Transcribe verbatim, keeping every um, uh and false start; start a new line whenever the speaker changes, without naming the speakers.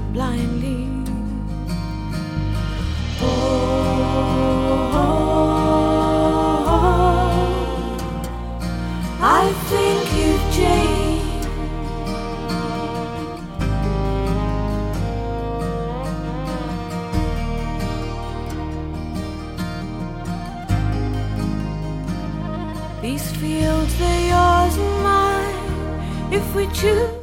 blindly. Oh, I think you've changed. These fields, they're yours and mine if we choose.